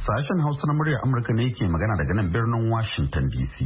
Sashen Hausa na muryar Amurka ne ke magana daga nan birnin Washington DC.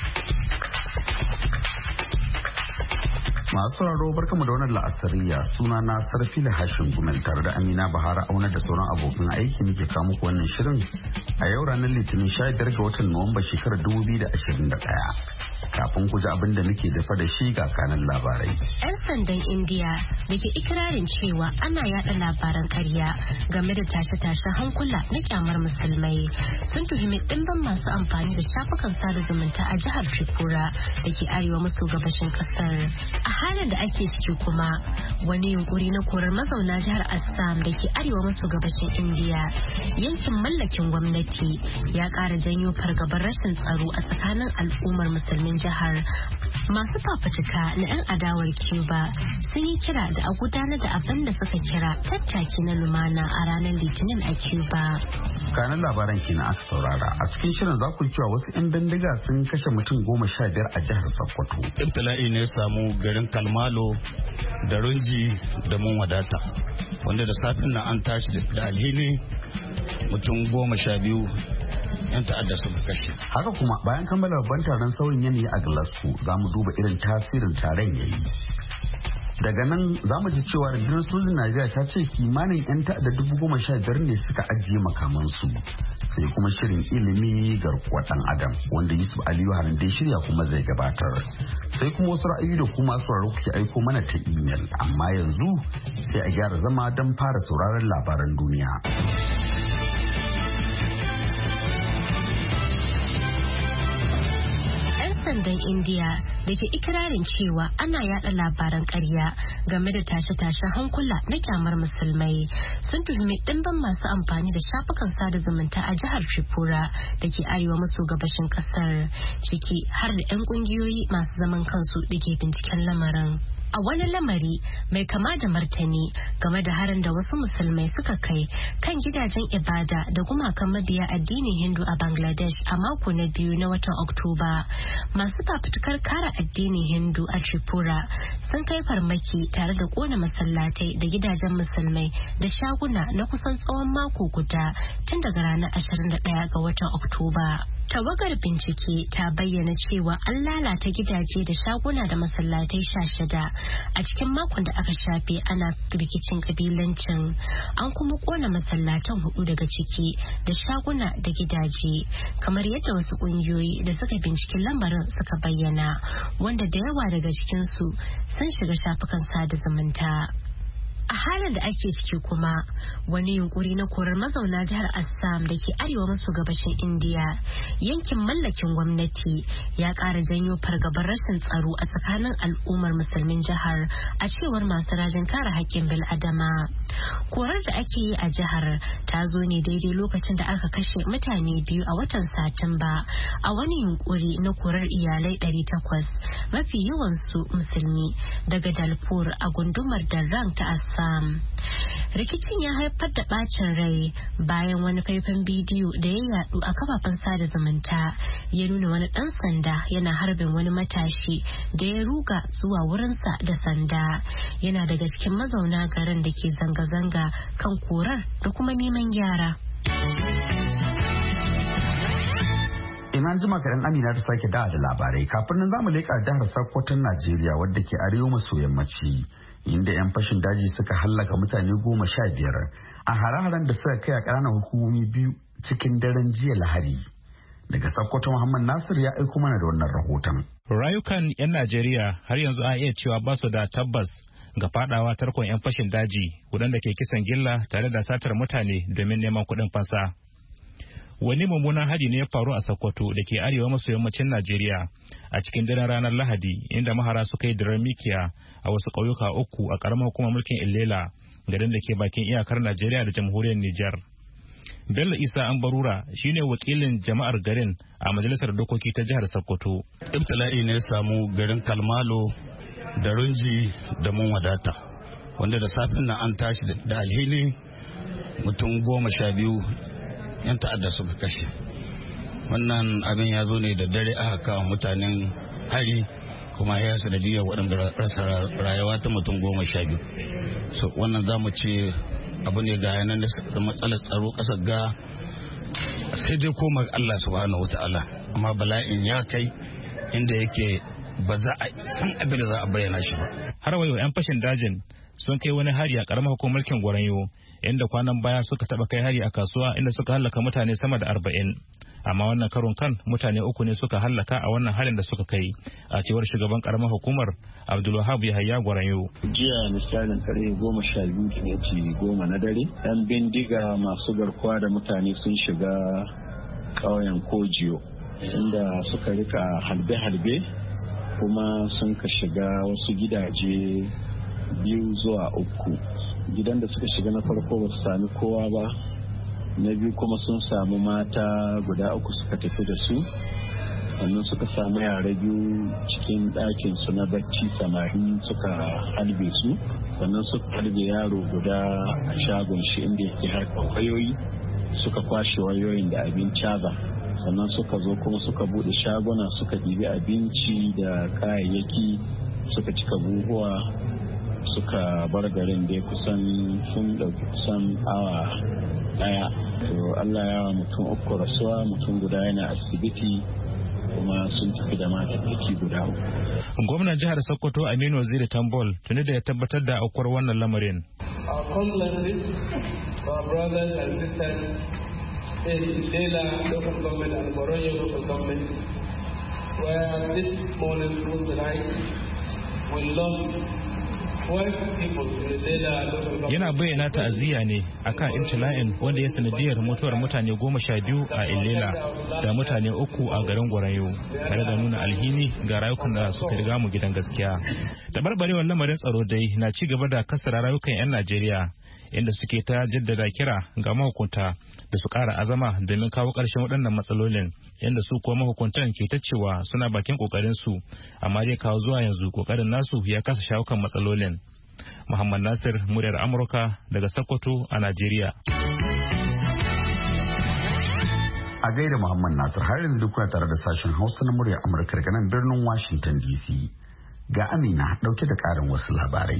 Masu sauraro barkamu da wannan la'asariya, suna na Sarfila Hashim Gumel tare da Amina Bahara Auna da sauran abokan aiki muke kawo muku wannan shirin a yau ranar Litinin 15 ga watan Nuwamba shekarar 2021. Kafin ku ji abin da muke dafa da shi ga kanan labarai. 'Yan sandan Indiya da ke ikirarin cewa ana yada labaran ƙarya game da tashe-tashen hankula na kyamar musulmai sun tuhumi ɗimbin masu amfani da shafukan sada zumunta a jihar Tripura da ke arewa maso gabashin ƙasar. A halin da ake ciki kuma wani yunkuri na korar mazauna jihar Assam da ke arewa maso gabashin Indiya yankin mallakin gwamnati ya ƙara janyo fargabar rashin tsaro a tsakanin al'ummar musulmin jihar. Masu fafutuka na 'yan adawar Cuba sun yi kira da a gudanar da abin da suka kira tattaki na lumana a ranar Litinin a Cuba. Kanan labaran kenan aka saurara. A cikin shirin za ku cewa wasu 'yan bindiga sun kashe mutum 15 a jihar Sokoto. Ibtila'i ne samu garin Kalmalo da Runji da mun wadata, wanda da safin nan an tashi da alhini mutum 12 'yan ta'adda suka kashe. Haka kuma bayan kammala babban taron sauyin yanayi a Glasgow za mu duba irin tasirin taron yayi. Daga nan za mu ji cewa rundunar sojin Najeriya ta ce kimanin 'yan ta'adda 15,000 ne suka ajiye makamansu. Sai kuma shirin ilimi garkuwar ɗan adam wanda Yusuf Aliyu Haran dai shirya kuma zai gabatar. Sai kuma wasu ra'ayi da kuma sauraro kuke aiko mana ta imel. Amma yanzu sai a gyara zama don fara sauraron labaran duniya. Sandan Indiya da ke ikirarin cewa ana yada labaran ƙarya game da tashe-tashen hankula na kyamar musulmai sun tuhumi ɗimbin masu amfani da shafukan sada zumunta a jihar Tripura da ke arewa maso gabashin ƙasar, ciki har da 'yan ƙungiyoyi masu zaman kansu da ke binciken lamarin. A wani lamari mai kama da martani game da harin da wasu musulmai suka kai kan gidajen ibada da gumakan mabiya addinin Hindu a Bangladesh a mako na biyu na watan Oktoba. Masu fafutukar kare addinin Hindu a Tripura sun kai farmaki tare da kona masallatai da gidajen musulmai da shaguna na kusan tsawon mako guda tun daga ranar 21 ga watan Oktoba. Tawagar bincike ta bayyana cewa an lalata gidaje da shaguna da masallatai 16 a cikin makon da aka shafe ana rikicin kabilancin. An kuma kona masallatan 4 daga ciki da shaguna da gidaje, kamar yadda wasu kungiyoyi da suka binciki lamarin suka bayyana, wanda da yawa daga cikinsu sun shiga shafukan sada zumunta. A halin da ake ciki kuma wani yunkuri na korar mazauna jihar Assam da ke arewa maso gabashin Indiya yankin mallakin gwamnati ya ƙara janyo fargabar rashin tsaro a tsakanin al'ummar musulmin jihar, a cewar masu rajin kare haƙƙin bil'adama. Korar da ake yi a jihar ta zo ne daidai lokacin da aka kashe mutane 2 a watan Satumba a wani yunkuri na korar iyalai 800 mafi yawansu musulmi daga Dalpur a gundumar Darrang ta Assam. Rikicin ya haifar da bacin rai bayan wani faifan bidiyo da ya yadu a kafafen sada zumunta ya nuna wani dan sanda yana harbin wani matashi da ya ruga zuwa wurinsa da sanda. Yana daga cikin mazauna garin da ke zanga-zanga kan korar da kuma neman gyara. Ina jima kaɗan Amina ta sake da labarai. Kafin nan zamu leƙa jihar Sokoton Najeriya wadda ke arewa maso yammaci, inda 'yan fashin daji suka hallaka mutane 15 a hare-haren da suka kai a ƙananan hukumomi 2 cikin daren jiya Lahadi. Daga Sokoto Muhammad Nasir ya aiko mana da wannan rahoton. Rayukan 'yan Najeriya har yanzu a iya cewa ba su da tabbas ga fadawa tarkon 'yan fashin daji waɗanda ke kisan gilla tare da satar mutane domin neman kuɗin fansa. Wani mummunan hari ne ya faru a Sokoto da ke arewa maso yammacin Najeriya a cikin daren ranar Lahadi, inda mahara suka yi dirar mikiya a wasu ƙauyuka 3 a ƙaramar hukumar mulkin Ilela, garin da ke bakin iyakar Najeriya da jamhuriyar Nijar. Bello Isa Ambarura shine wakilin jama'ar garin a majalisar dokoki ta jihar Sokoto. Ibtila'i ne samu garin Kalmalo da Runji da mun wadata, wanda da safin nan an tashi da alhini mutum 12 'yan ta'adda suka kashe. Wannan abin ya zo ne da dare aka kawo mutanen hari, kuma ya sanadiyar waɗanda rasa rayuwa ta mutum 12. So wannan za mu ce abu ne ga yanar da matsalar tsaro ƙasar ga sai dai koma Allah subhanahu wataala, amma bala'in ya kai inda yake ba za a san abin da za a bayyana shi ba. Har wayo 'yan fashin dajin sun kai wani hari a karamar hukumar mulkin Gwaranyo, inda kwanan baya suka taba kai hari a kasuwa inda suka hallaka mutane sama da 40. Amma wannan karon kan mutane 3 ne suka hallaka a wannan harin da suka kai, a cewar shugaban karamar hukumar Abdulwahab Yahaya Gwaranyo. Jiya misalin kare 12:10 na dare, 'yan bindiga masu garkuwa da mutane sun shiga ƙauyen Kojiyo, inda suka rika halbe-halbe kuma sun ka shiga wasu gidaje 2 zuwa 3. Gidan da suka shiga na farko ba su sami kowa ba, na biyu kuma sun samu mata guda 3 suka tafi da su, sannan suka samu yara 2 cikin ɗakin su na bacci, samari suka halbe su, sannan suka halbe yaro guda a shagon shi inda yake harkar wayoyi, suka kwashe wayoyin da abin caza, sannan suka zo kuma suka bude shaguna suka ɗibi abinci da kayayyaki suka cika buhuwa suka bar garin da kusan sun ɗauki kusan awa ɗaya. To Allah ya wa mutum 3 rasuwa, mutum guda yana asibiti kuma sun tafi da matattaki guda 3. Gwamnan jihar Sokoto Aminu Waziri Tambol tuni da ya tabbatar da aukuwar wannan lamarin. Our condolences to our brothers and sisters in Ilela local government and Gwaranyo local government, where this morning through the night we lost 12 people in Ilela local government. Yana bayyana ta'aziyya ne akan ibtila'in wanda ya sanadiyar mutuwar mutane 12 a Ilela da mutane 3 a garin Gwaranyo, tare da nuna alhini ga rayukan da suka riga mu gidan gaskiya. Tabarbarewar lamarin tsaro dai na ci gaba da kasara rayukan 'yan Najeriya, inda suke ta jaddada kira ga mahukunta da su kara azama domin kawo ƙarshen waɗannan matsalolin, inda su kuwa mahukuntan ke ta cewa suna bakin ƙoƙarin su, amma dai kawo zuwa yanzu ƙoƙarin nasu ya kasa shawo kan matsalolin. Muhammad Nasir, muryar Amurka daga Sokoto a Najeriya. A gaida Muhammad Nasir, har yanzu duk kuna tare da sashen Hausa na muryar Amurka daga nan birnin Washington DC. Ga Amina ɗauke da ƙarin wasu labarai.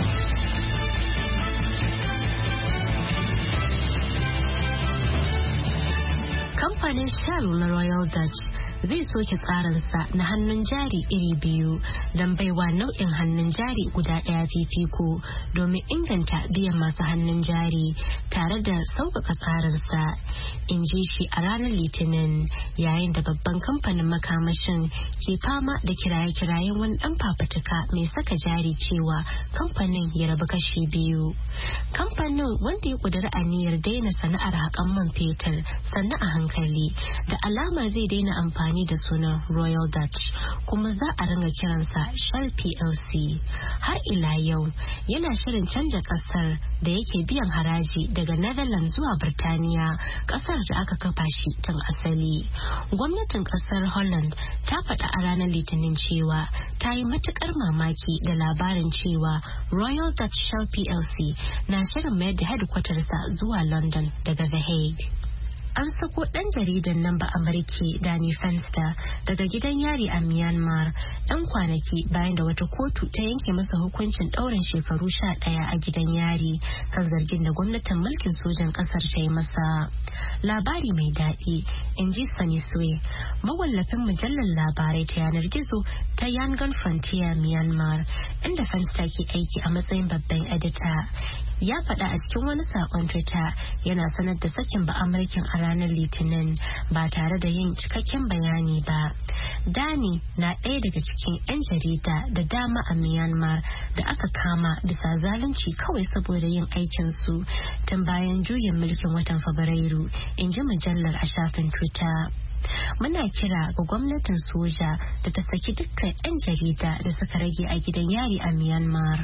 Kamfanin Shell na Royal Dutch zai soke tsarinsa na hannun jari iri biyu don baiwa nau'in hannun jari guda ɗaya fifiko domin inganta biyan masu hannun jari tare da sauƙaƙa tsarinsa, in ji shi a ranar Litinin, yayin da babban kamfanin makamashin ke fama da kiraye-kirayen wani ɗan fafutuka mai saka jari cewa kamfanin ya rabu kashi biyu. Kamfanin, wanda ya ƙudiri aniyar daina sana'ar haƙan man fetur sannan a hankali, da alamar zai daina amfani da sunan Royal Dutch, kuma za a ringa kiransa Shell PLC. Har ila yau yana shirin canja kasar da yake biyan haraji daga Netherlands zuwa Birtaniya, kasar da aka kafa shi tun asali. Gwamnatin kasar Holland ta faɗa a ranar Litinin cewa ta yi matukar mamaki da labarin cewa Royal Dutch Shell PLC na shirin mayar da headquartersa zuwa London daga The Hague. An sako ɗan jaridan nan ba Amurki Danny Fenster daga gidan yari a Myanmar ɗan kwanaki bayan da wata kotu ta yanke masa hukuncin ɗaurin shekaru 11 a gidan yari kan zargin da gwamnatin mulkin sojan ƙasar ta yi masa. Labari mai daɗi, in ji Sunny Sue, mawallafin mujallar labarai ta yanar gizo ta Yangon Frontier Myanmar, inda Fenster ke aiki a matsayin babban edita. Ya faɗa a cikin wani saƙon Twitter yana sanar da sakin ba Amurkin a ranar Litinin ba tare da yin cikakken bayani ba. Dani na ɗaya daga cikin 'yan jarida da dama a Myanmar da aka kama bisa zalunci kawai saboda yin aikinsu tun bayan juyin mulkin watan Fabrairu, in ji mujallar a shafin Twitter. Muna kira ga gwamnatin soja da ta saki dukkan 'yan jarida da suka rage a gidan yari a Myanmar.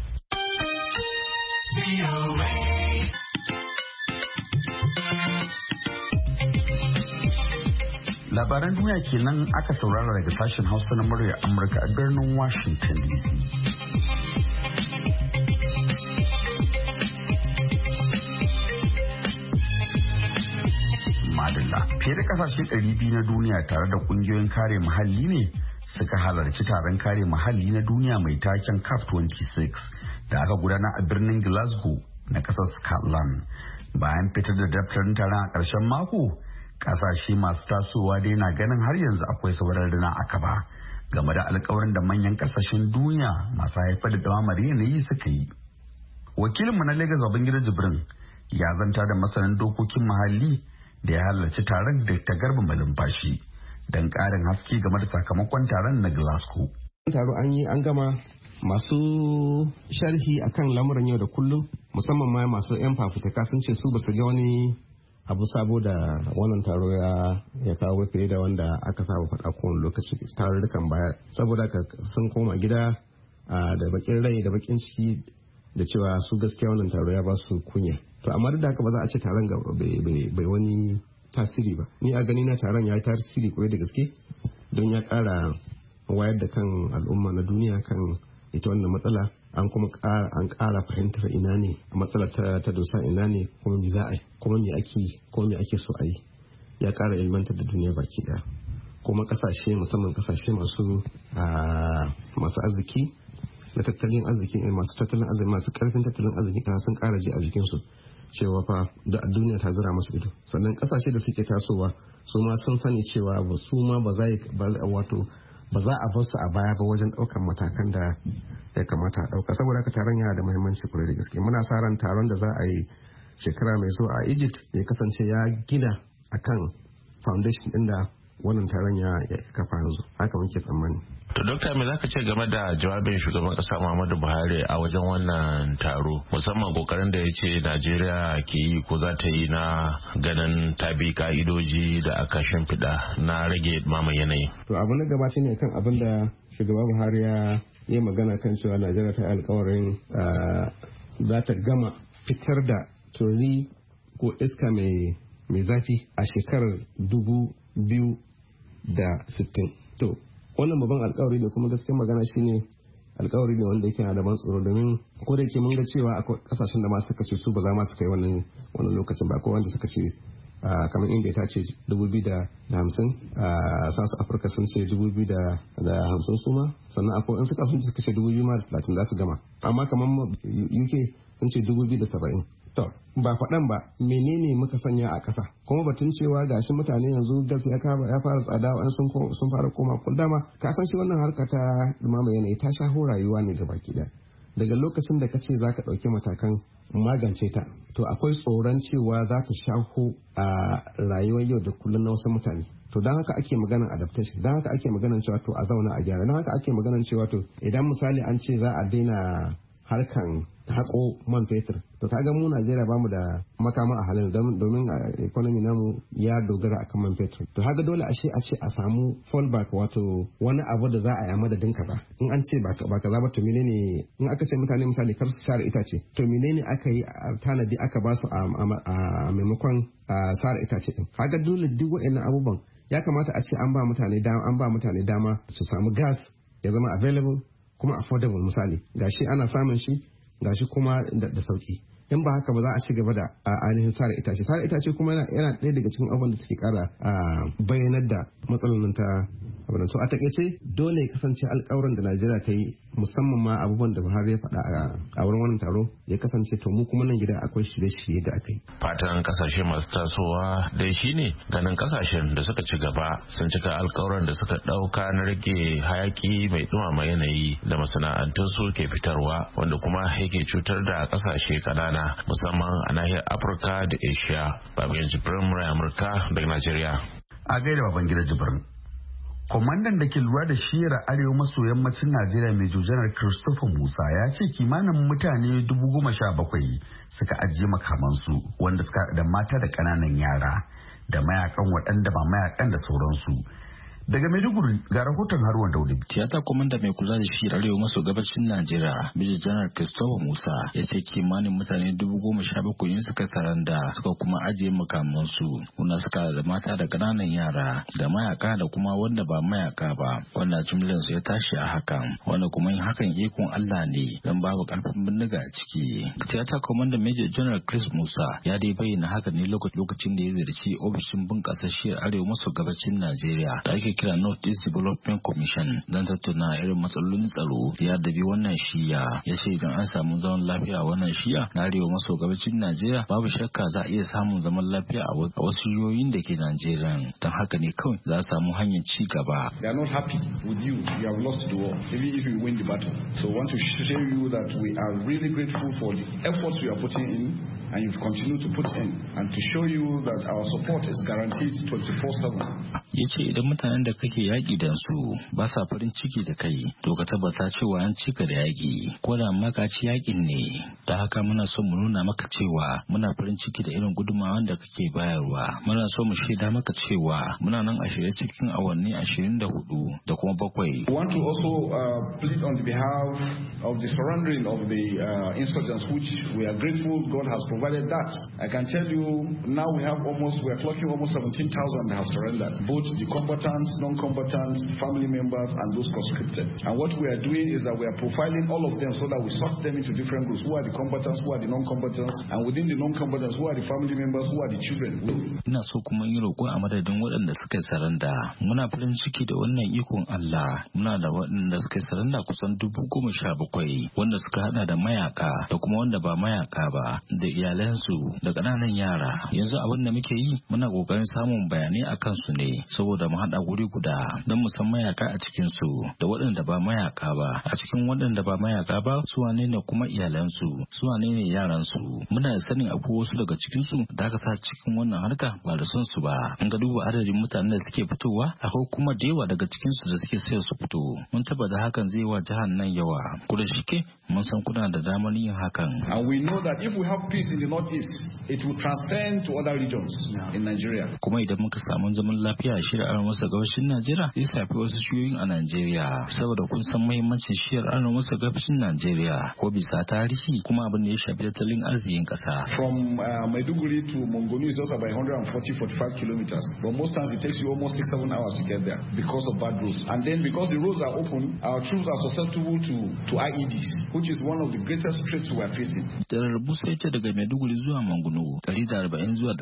Labaran duniya kenan aka saurara daga sashen Hausa na muryar Amurka a birnin Washington DC. Madalla, fiye da kasashe 200 na duniya tare da kungiyoyin kare muhalli ne suka halarci taron kare muhalli na duniya mai taken COP26 da aka gudana a birnin Glasgow na kasar Scotland Bayan fitar da daftarin taron a ƙarshen mako, ƙasashe masu tasowa dai na ganin har yanzu akwai sauran rina a kaba game da alkawarin da manyan ƙasashen duniya masu haifar da ɗumamar yanayi suka yi. Wakilinmu na Lagos Babangida Jibrin ya zanta da masanin dokokin muhalli da ya halarci taron da ta Garba Malumfashi don ƙarin haske game da sakamakon taron na Glasgow. Taro an gama masu sharhi akan lamuran yau da kullum musamman ma masu 'yan fafutuka sun ce su ba su ga wani abu sabo da wannan taro ya kawo fiye da wanda aka saba faɗa kowane lokaci tarurrukan baya saboda sun koma gida da bakin rai da bakin ciki da cewa su gaskiya wannan taro ya ba su kunya to amma duk da haka ba za a ce taron bai wani tasiri ba ni a gani na taron ya yi tasiri kwarai da gaske don ya ƙara wayar da kan al'umma na duniya kan ita wannan matsala an kuma ƙara fahimtar ina ne matsalar ta dosa ina ne kuma me za a yi kuma me ake so a yi ya ƙara ilmantar da duniya baki ɗaya kuma ƙasashe musamman ƙasashe masu arziki na tattalin arziki masu tattalin arziki masu ƙarfin tattalin arziki sun ƙara ji a jikinsu cewa fa da duniya ta zira masu ido sannan ƙasashe da suke tasowa su ma sun sani cewa su ma ba za a bar su a baya ba wajen ɗaukar matakan da ya kamata a ɗauka saboda haka taron yana da muhimmanci kwarai da gaske muna sa ran taron da za a yi shekara mai zuwa a Egypt ya kasance ya gina akan foundation ɗin da wannan taron ya kafa yanzu haka muke tsammani. To Dokta me zaka ce game da jawabin shugaban kasa Muhammadu Buhari a wajen wannan taro musamman kokarin da ya ce Najeriya ke yi ko za ta yi na ganin ta bi ka'idoji da aka shimfiɗa na rage maman yanayi. To abu na gaba shine kan abin da shugaban Buhari ya yi magana kan cewa Najeriya ta yi alkawarin za ta gama fitar da tururi ko iska mai zafi a shekarar 2060. To wannan babban alkawari ne kuma gaskiyar magana shine alkawari ne wanda yake da ban tsoro domin ko da yake mun ga cewa akwai kasashen da ma suka ce su ba za ma su kai wannan lokacin ba ko wanda suka ce kamar India ta ce 2050 South Africa sun ce 2050 su ma sannan akwai in suka ce 2030 za su gama amma kamar UK sun ce 2070 to ba faɗan ba menene muka sanya a ƙasa kuma batun cewa gashi mutane yanzu gas ya fara tsada wa'an sun fara koma dama ka san shi wannan harka ta dumama yanayi ta shaho rayuwa ne da baki da daga lokacin da ka ce za ka ɗauki matakan magance ta to akwai tsoron cewa za ta shaho a rayuwar yau da kullum na wasu mutane to don haka ake maganar adaptation don haka ake maganar cewa to a zauna a gyara don haka ake maganar cewa to idan misali an ce za a daina harkan haƙo man fetur to kaga mu Najeriya bamu da makama a halin domin economy namu ya dogara akan man fetur to kaga dole a ce a samu fallback wato wani abu da za a yi madadin kaza in an ce ba kaza ba to menene in aka ce mutane misali kar su sare itace to menene aka yi tanadi aka ba su a maimakon sare itace din kaga dole duk waɗannan abubuwan ya kamata a ce an ba mutane dama su samu gas ya zama available kuma affordable misali gashi ana samun shi gashi kuma da sauki in ba haka ba za a ci gaba da ainihin sare itace kuma yana ɗaya daga cikin abubuwan da suke kara bayyanar da matsalolin ta abin so a takaice dole ya kasance alƙawarin da Najeriya ta yi musamman ma abubuwan da Buhari ya faɗa a wurin wannan taro ya kasance to mu kuma nan gida akwai shirye-shirye da aka yi. Fatan kasashe masu tasowa dai shine ganin kasashen da suka ci gaba sun cika alƙawarin da suka ɗauka na rage hayaki mai ɗumama yanayi da masana'antun su ke fitarwa wanda kuma yake cutar da kasashe kanana musamman a nahiyar Afirka da Asia. Babban Jibrin Murai Amurka daga Najeriya. A gaida Babangida Jibrin. Kwamandan da ke lura da shiyar arewa maso yammacin Najeriya mai Janar Christopher Musa ya ce kimanin mutane 17,000 suka ajiye makamansu wanda suka da mata da ƙananan yara da mayakan waɗanda ba mayakan da sauransu. Daga Maiduguri ga rahoton Haruna Dauda. Tiyata komanda mai kula da shi arewa maso gabashin Najeriya, Major General Christopher Musa ya ce kimanin mutane 17,000 suka saranda suka kuma ajiye makamansu wanda suka da mata da ƙananan yara da mayaka da kuma wanda ba mayaka ba wanda jimlar su ya tashi a hakan wanda kuma yin hakan ikon Allah ne don babu karfin bindiga a ciki. Tiyata komanda Major General Chris Musa ya dai bayyana haka ne lokacin da ya ziyarci ofishin bunƙasa shi arewa maso gabashin Najeriya da ake ake kira North East Development Commission don tattauna irin matsalolin tsaro ya dabi wannan shiya. Ya ce idan an samu zaman lafiya a wannan shiya na arewa maso gabacin Najeriya babu shakka za a iya samun zaman lafiya a wasu yoyin da ke Najeriya. Don haka ne kawai za a samu hanyar ci gaba. They are not happy with you. You have lost the war. Maybe if you win the battle. So I want to show you that we are really grateful for the efforts we are putting in and you've continued to put in and to show you that our support is guaranteed 24/7. Ya ce idan mutanen da kake yaƙi da su ba sa farin ciki da kai to ka tabbata cewa an cika da yaƙi ko da maka ci yaƙin ne. Da haka muna so mu nuna maka cewa muna farin ciki da irin gudunmawar da kake bayarwa. Muna so mu shaida maka cewa muna nan a shirye cikin awanni 24 da kuma 7. We want to also plead on behalf of the surrendering of the insurgents, which we are grateful God has provided that. I can tell you now we are clocking almost 17,000 that have surrendered, both the combatants, non-combatants, family members, and those conscripted. And what we are doing is that we are profiling all of them so that we sort them into different groups. Who are the combatants, who are the non-combatants, and within the non-combatants, who are the family members, who are the children. Ina so kuma yi roƙo a madadin waɗanda suka saranda. Muna farin ciki da wannan ikon Allah. Muna da waɗanda suka saranda kusan 17,000 wanda suka hada da mayaka da kuma wanda ba mayaka ba da iyalansu da ƙananan yara. Yanzu abin da muke yi muna ƙoƙarin samun bayanai a kansu ne saboda mu haɗa guri guda don mu san mayaka a cikin su da waɗanda ba mayaka ba. A cikin waɗanda ba mayaka ba su wane ne kuma iyalansu, su wane ne yaransu. Muna da sanin akwai wasu daga cikin su da aka sa cikin wannan harka ba da son su ba. An ga duba adadin mutanen da suke fitowa akwai kuma da yawa daga cikin su da suke sai su fito. Mun tabbata hakan zai wa jihar nan yawa. Kuda shike mun san kuna da damar yin hakan. And we know that if we have peace in the northeast, it will transcend to other regions in Nigeria. Kuma idan muka samu zaman lafiya a shiyar arewa masa gabashin Najeriya zai shafi wasu shiyoyin a Najeriya saboda kun san muhimmancin shiyar arewa masa gabashin Najeriya ko bisa tarihi kuma abin da ya shafi tattalin arzikin kasa. From Maiduguri to Mongoni is just about 140-45 kilometers, but most times it takes you almost 6-7 hours to get there because of bad roads. And then because the roads are open, our troops are susceptible to IEDs, which is one of the greatest threats we are facing. Da rarrabu sai ta daga Maiduguri zuwa Manguno 140 zuwa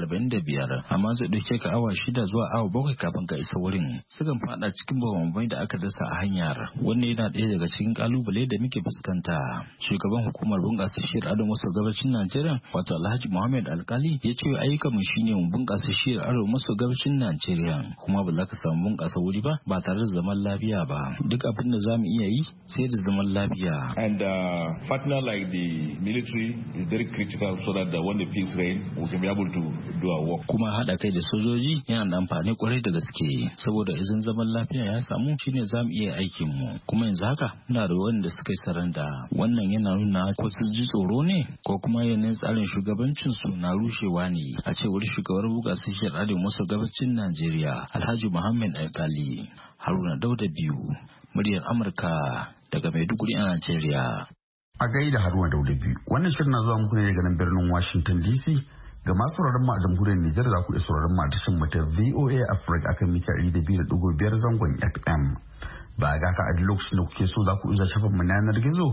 145 amma zai dauke ka awa 6 zuwa awa 7 kafin ka isa wurin. Sukan fada cikin bambamai da aka dasa a hanyar. Wannan yana ɗaya daga cikin kalubale da muke fuskanta. Shugaban hukumar bunƙasa shiyar arewa maso gabashin Najeriya wato Alhaji Muhammad Alkali ya ce ayyukan mu shine mu bunƙasa shiyar arewa maso gabashin Najeriya kuma ba za ka samu bunƙasa wuri ba tare da zaman lafiya ba. Duk abin da zamu iya yi sai da zaman lafiya. And partner like the military is very critical so that when the peace reign we can be able to do our work. Kuma haɗa kai da sojoji yana da amfani kwarai da gaske saboda idan zaman lafiya ya samu shine zamu iya aikin mu. Kuma yanzu haka muna da wanda suka yi saranda. Wannan yana nuna ko sun ji tsoro ne ko kuma yanayin tsarin shugabancin su na rushewa ne. A cewar shugabar buga sashiyar arewa maso gabacin Najeriya Alhaji Muhammad Alkali. Haruna Dauda biyu muryar Amurka daga Maiduguri a Najeriya. A gaida Haruna Dauda biyu. Wannan shirin na zuwa muku ne daga nan birnin Washington DC. Ga masu sauraron mu a jamhuriyar Nijar za ku iya sauraron mu a tashar mu ta VOA Africa akan mita 200.5 zangon FM. Ba ga ka a duk lokacin da kuke so za ku iya shafin mu na yanar gizo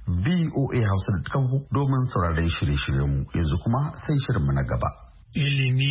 voahausa.com domin sauraron shirye-shiryen mu. Yanzu kuma sai shirin mu na gaba. Ilimi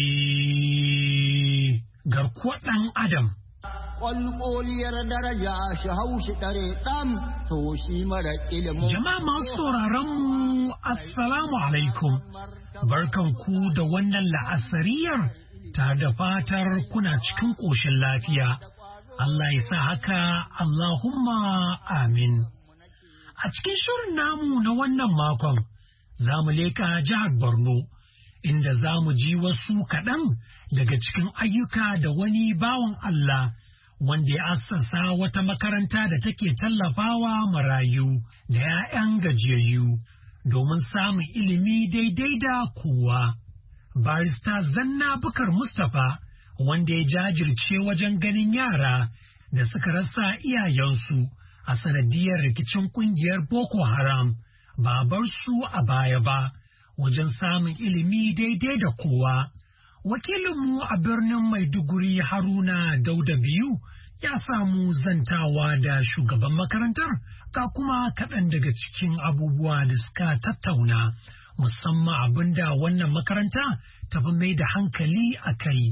garkuwar ɗan Adam. Ƙwalƙoliyar daraja shi haushi ɗare ɗan to shi mara ilimin. Jama'a masu sauraron mu assalamu alaikum. Barkan ku da wannan la'asariyar ta da fatar kuna cikin ƙoshin lafiya. Allah ya sa haka Allahumma amin. A cikin shirin namu na wannan makon za mu leƙa jihar Borno inda za mu ji wasu kaɗan daga cikin ayyuka da wani bawan Allah wanda ya assasa wata makaranta da take tallafawa marayu da 'ya'yan gajiyayyu domin samun ilimi daidai da kowa. Barista Zanna Bukar Mustapha wanda ya jajirce wajen ganin yara da suka rasa iyayensu a sanadiyar rikicin kungiyar Boko Haram ba bar su a baya ba wajen samun ilimi daidai da kowa. Wakilinmu a birnin Maiduguri Haruna Dauda biyu ya samu zantawa da shugaban makarantar ga kuma kaɗan daga cikin abubuwa da suka tattauna musamman abin da wannan makaranta ta fi mai da hankali a kai.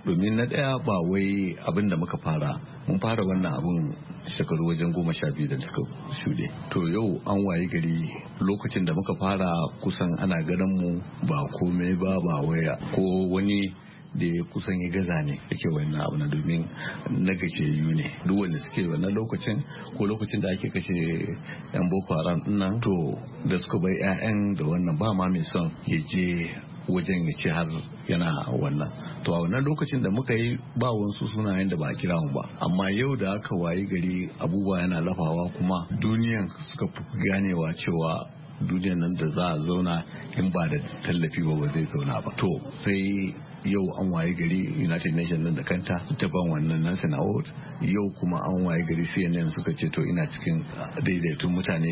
domin na ɗaya ba wai abin da muka fara mun fara wannan abin shekaru wajen 12 da suka shuɗe. To yau an waye gari lokacin da muka fara kusan ana ganin mu ba komai ba waya ko wani da ya kusan ya gaza ne yake wannan abu na domin na gajiyayyu ne duk wanda suke wannan lokacin ko lokacin da ake kashe yan boko haram nan to da suka bai 'ya'yan da wannan ba ma mai son ya je wajen ya ce har yana wannan to a wannan lokacin da muka yi ba wasu sunayen da ba a kira mu ba amma yau da aka wayi gari abubuwa yana lafawa kuma duniyan suka fi ganewa cewa duniyan nan da za a zauna in ba da tallafi ba zai zauna ba to sai yau an waye gari United Nations nan da kanta ta ban wannan Nansen Award yau kuma an waye gari CNN suka ce to ina cikin daidaitun mutane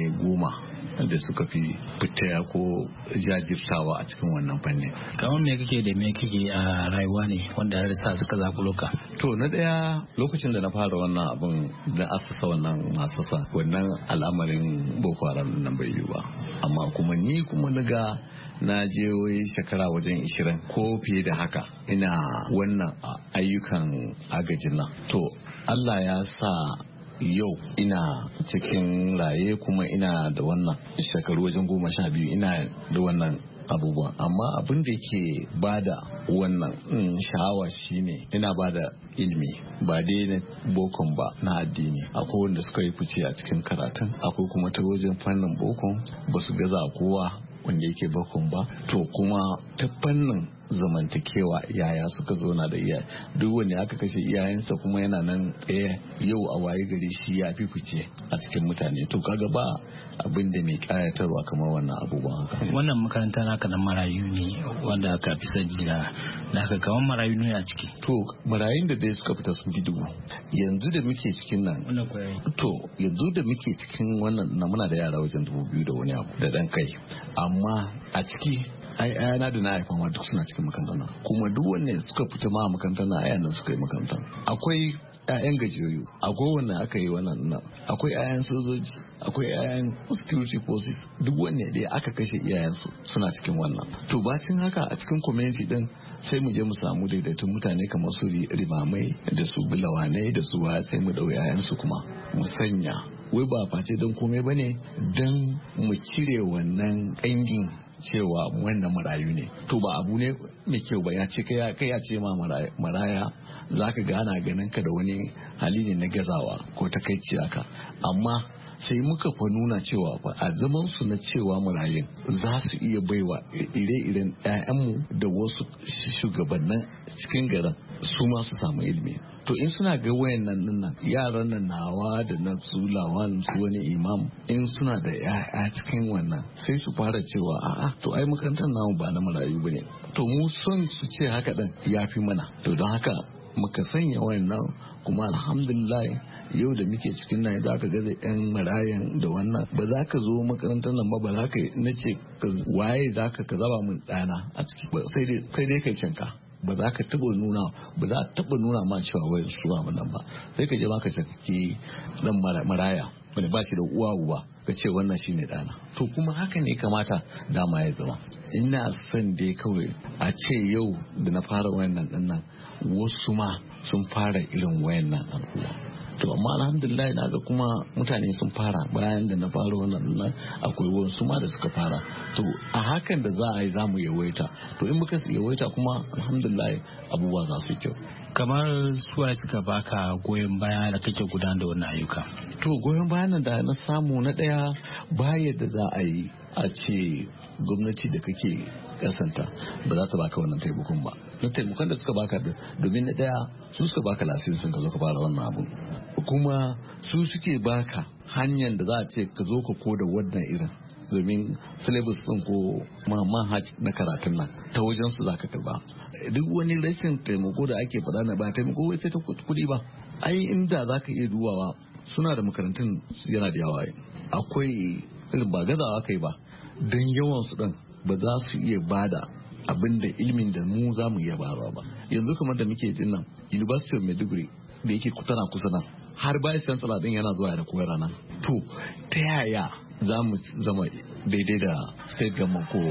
10 da suka fi fitaya ko jajirtawa a cikin wannan fanni. Kamar me kake da me kake a rayuwa ne wanda ya sa suka zakulo ka? To na daya lokacin da na fara wannan abin da asasa wannan masasa wannan al'amarin Boko Haram nan bai yi ba amma kuma ni kuma naga na je wai shekara wajen 20 ko fiye da haka ina wannan ayyukan agajin nan to Allah ya sa yau ina cikin raye kuma ina da wannan shekaru wajen 12 ina da wannan abubuwan amma abin da ke bada wannan sha'awa shine ina bada ilimi ba dai na bokon ba na addini akwai wanda suka yi fice a cikin karatun akwai kuma ta wajen fannin bokon ba su gaza kowa wanda yake bakon ba to kuma ta fannin zamantakewa yaya suka zauna da iyaye duk wanda aka kashe iyayensa kuma yana nan yau a waye gari shi ya fifice a cikin mutane to kaga ba abin da mai kayatarwa kamar wannan abubuwan haka wannan makaranta naka na marayu ne wanda aka fi sani da aka kaman marayu ne a ciki to marayun da dai suka fita sun fi 1000 yanzu da muke cikin nan to yanzu da muke cikin wannan na muna da yara wajen 2000 da wani abu da dan kai amma a ciki ai ayana da na haifa ma duk suna cikin makarantar nan kuma duk wanne suka fita ma makarantar nan ayanan suka yi makarantar akwai 'ya'yan gajiyayyu akwai wanda aka yi wannan nan akwai 'ya'yan sojoji akwai 'ya'yan security forces duk wanne da aka kashe iyayensu suna cikin wannan to bacin haka a cikin community din sai mu je mu samu daidaitun mutane kamar su rimamai da su bilawanai da su waya sai mu dau 'ya'yansu kuma mu sanya wai ba face don komai bane don mu cire wannan kangin cewa wannan marayu ne to ba abu ne mai kyau ba ya ce kai ya ce ma maraya za ka gana ganin ka da wani hali ne na gazawa ko takaici haka amma sai muka fa nuna cewa fa a zaman su na cewa marayun za su iya baiwa ire-iren 'ya'yanmu da wasu shugabannin cikin garin su ma su samu ilimi to in suna ga wayannan nan yaran nan nawa da na su lawan su wani imam in suna da ya'ya cikin wannan sai su fara cewa a'a to ai makarantar namu ba na marayu bane to mu son su ce haka din yafi mana to don haka muka sanya wayannan kuma alhamdulillah yau da muke cikin nan za ka ga yan marayan da wannan ba za ka zo makarantar nan ba za ka na ce waye za ka zaba min ɗana a ciki sai dai kai shanka ba za ka taba nuna ba za a taba nuna ma cewa wai su ba nan ba sai ka je ma ka saki dan maraya wanda ba shi da uwa uba ka ce wannan shine dana to kuma haka ne kamata dama ya zama ina son dai kawai a ce yau da na fara wayannan dinnan wasu ma sun fara irin wayannan abubuwa to amma alhamdulillah na ga kuma mutane sun fara bayan da na fara wannan nan akwai wasu ma da suka fara to a hakan da za a yi zamu yawaita to in muka yawaita kuma alhamdulillah abubuwa za su yi kyau kamar suwa suka baka goyon baya da kake gudanar da wannan ayyuka to goyon bayan da na samu na daya baya da za a yi a ce gwamnati da kake kasanta ba za ta baka wannan taimakon ba na taimakon da suka baka domin na daya su suka baka lasisin ka zo ka fara wannan abu kuma su suke baka hanyar da za a ce ka zo ka koda wannan irin domin syllabus din ko manhaj na karatun nan ta wajen su zaka karba duk wani rashin taimako da ake faɗa na ba taimako wai sai ta kuɗi ba ai inda zaka iya dubawa suna da makarantun yana da yawa akwai irin ba gazawa kai ba don yawan su din ba za su iya bada abin da ilimin da mu za mu iya bayarwa ba yanzu kamar da muke jin nan University of Maiduguri da yake tana kusa nan har bayan chancellor din yana zuwa da koyar nan to ta yaya za mu zama daidai da state government ko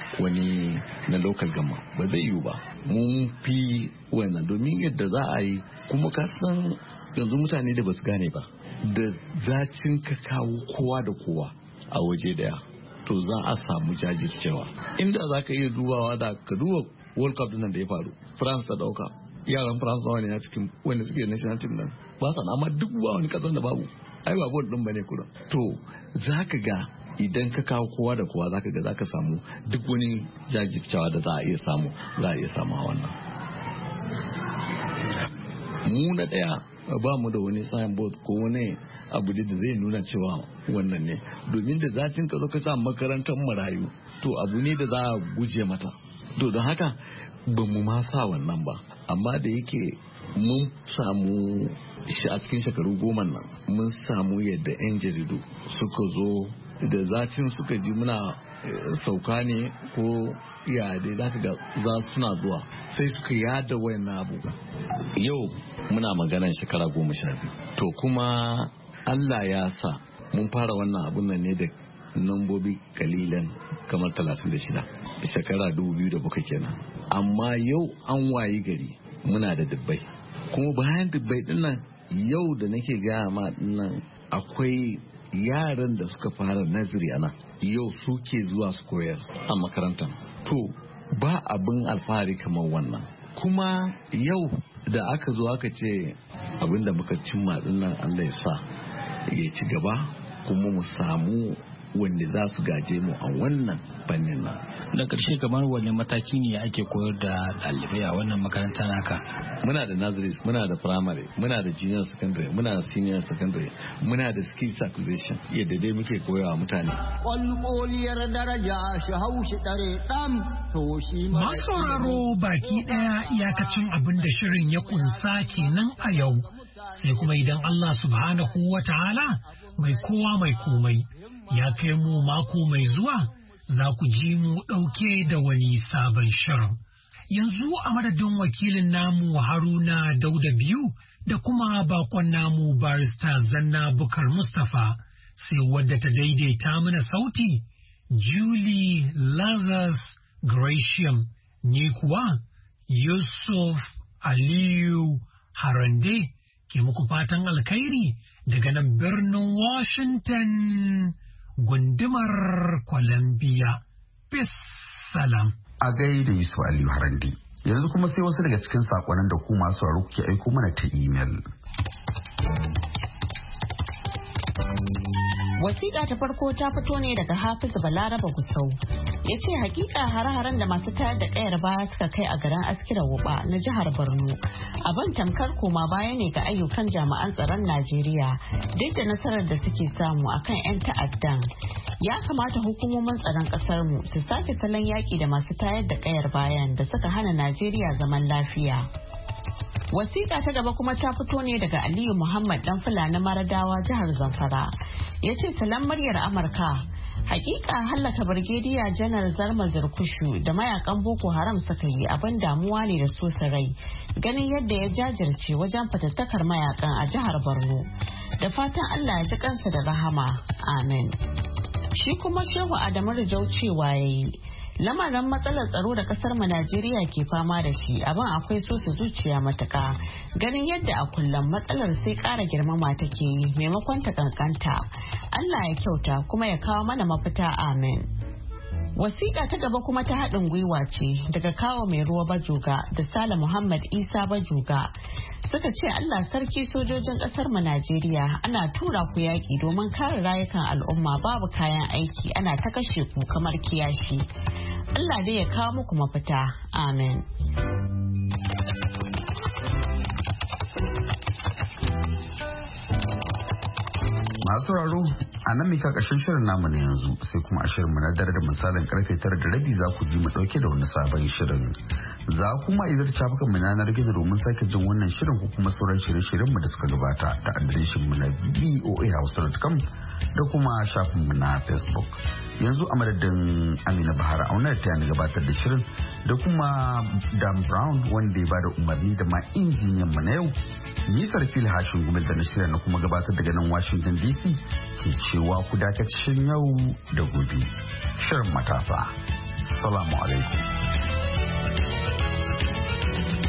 wani na local gama ba zai yiwu ba. Mun fi wannan domin yadda za a yi kuma ka san yanzu mutane da ba su gane ba da zacin ka kawo kowa da kowa a waje daya to za a samu jajircewa. Inda za ka iya dubawa da ka duba World Cup nan da ya faru France ta dauka yaran France nawa ne a cikin wanda suke national team nan ba sa amma duk ba wani kasan da babu ai ba bol din bane kullum. To za ka ga idan ka kawo kowa da kowa za ka ga za ka samu duk wani jajircewa da za a iya samu a wannan. Mu na daya ba mu da wani signboard ko wani abu da zai nuna cewa wannan ne domin da zatin ka zo ka sa makarantar marayu to abu ne da za a guje mata. To don haka ba mu ma sa wannan ba amma da yake mun samu shi a cikin shekaru 10 nan mun samu yadda 'yan jaridu suka zo da zacin suka ji muna sauka ne ko yadda za ka ga za suna zuwa sai suka yada wayan abu. Yau muna maganar shekara 12 to kuma Allah ya sa mun fara wannan abun nan ne da nambobi kalilan kamar 36 shekara 2007 kenan amma yau an wayi gari muna da dubbai kuma bayan dubbai dinnan yau da nake gaya ma dinnan akwai yaran da suka fara nazari ana yau suke zuwa su koyar a makarantar. To ba abin alfahari kamar wannan kuma yau da aka zo aka ce abin da muka cimma dinnan Allah ya sa ya ci gaba kuma mu samu wanda za su gaje mu a wannan fannin nan. Da ƙarshe kamar wani mataki ne ake koyar da ɗalibai a wannan makaranta naka? Muna da nursery, muna da primary, muna da junior secondary, muna da senior secondary, muna da skills acquisition yadda dai muke koyawa mutane. Kwalkoliyar daraja shi haushi ɗare ɗan to shi ma. Masu sauraro baki ɗaya iyakacin abin da shirin ya kunsa kenan a yau. Sai kuma idan Allah subhanahu wa ta'ala mai kowa mai komai ya kai mu mako mai zuwa za ku ji mu ɗauke da wani sabon shirin. Yanzu a madadin wakilin namu Haruna Dauda biyu da kuma bakon namu barista Zanna Bukar Mustapha sai wadda ta daidaita mana sauti Julie Lazarus Gratiam ni kuwa Yusuf Aliyu Harande ke muku fatan alkhairi daga nan birnin Washington gundumar Columbia. Peace salam. A gaida Yusuf Aliyu Harande. Yanzu kuma sai wasu daga cikin sakonnin da ku masu sauraro kuke aiko mana ta email. Wasiƙa ta farko ta fito ne daga Hafizu Balaraba Gusau. Ya ce hakika hare-haren da masu tayar da kayar baya suka kai a garin Askira Wuba na jihar Borno. Abin tamkar koma baya ne ga ayyukan jami'an tsaron Najeriya duk da nasarar da suke samu akan 'yan ta'addan. Ya kamata hukumomin tsaron ƙasar mu su sake salon yaƙi da masu tayar da kayar bayan da suka hana Najeriya zaman lafiya. Wasiƙa ta gaba kuma ta fito ne daga Aliyu Muhammad dan Fulani Maradawa jihar Zamfara. Ya ce salam muryar Amurka. Hakika hallaka Birgediya Janar Zarma Zirkushu da mayakan Boko Haram suka yi abin damuwa ne da sosa rai. Ganin yadda ya jajirce wajen fatattakar mayakan a jihar Borno. Da fatan Allah ya ji kansa da rahama. Amin. Shi kuma Shehu Adamu Rijau cewa yayi. Lamarin matsalar tsaro da kasar mu Najeriya ke fama da shi abin akwai so su zuciya matuka ganin yadda a kullum matsalar sai ƙara girmama take yi maimakon ta kankanta. Allah ya kyauta kuma ya kawo mana mafita amin. Wasiƙa ta gaba kuma ta haɗin gwiwa ce daga kawo mai ruwa Bajoga da Sale Muhammad Isa Bajoga. Suka ce Allah sarki sojojin ƙasar mu Najeriya ana tura ku yaƙi domin kare rayukan al'umma babu kayan aiki ana ta kashe ku kamar kiyashi. Allah dai ya kawo muku mafita. Amen. Masu raro a nan mika ƙarshen shirin namu na yanzu sai kuma a shirin mu na dare da misalin karfe 9:30 za ku ji mu ɗauke da wani sabon shirin. Za kuma izar shafukan mu na yanar gizo domin sake jin wannan shirin ko kuma sauran shirye-shiryen mu da suka gabata ta adireshin mu na voahouse.com da kuma shafin mu na Facebook. Yanzu a madadin Amina Bahara Auna ta yana gabatar da shirin da kuma Dan Brown wanda ya bada umarni da ma injiniyan mu na yau. Nisar fil hashin gumel da na shirya na kuma gabatar daga nan Washington DC ke cewa ku dakacin yau da gobe. Shirin matasa. Salamu alaikum.